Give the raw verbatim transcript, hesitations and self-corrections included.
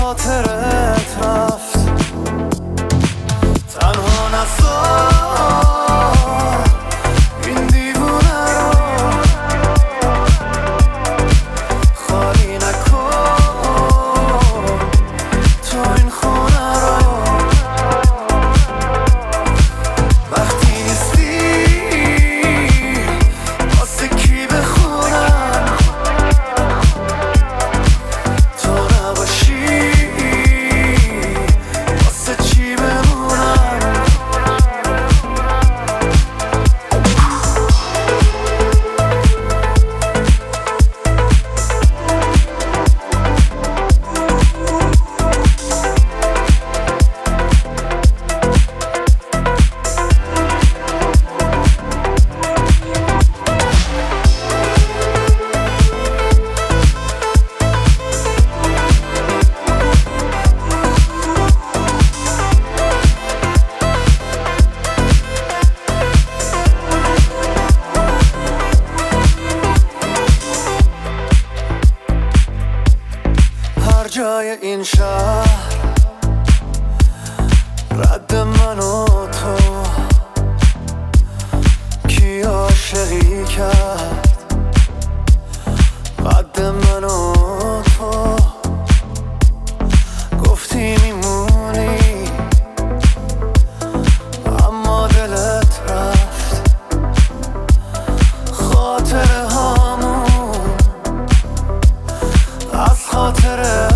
خاطرت رفت. تنها نذار این دیوونه رو خالی نکن تو این خونه رو. وقتی نیستی واسه کی بخونم، تو نباشی واسه چی بمونم. هر جای این شهر رد من و تو، کی عاشقی کرد قد من و تو. گفتی میمونی اما دلت رفت. خاطره هامون از خاطره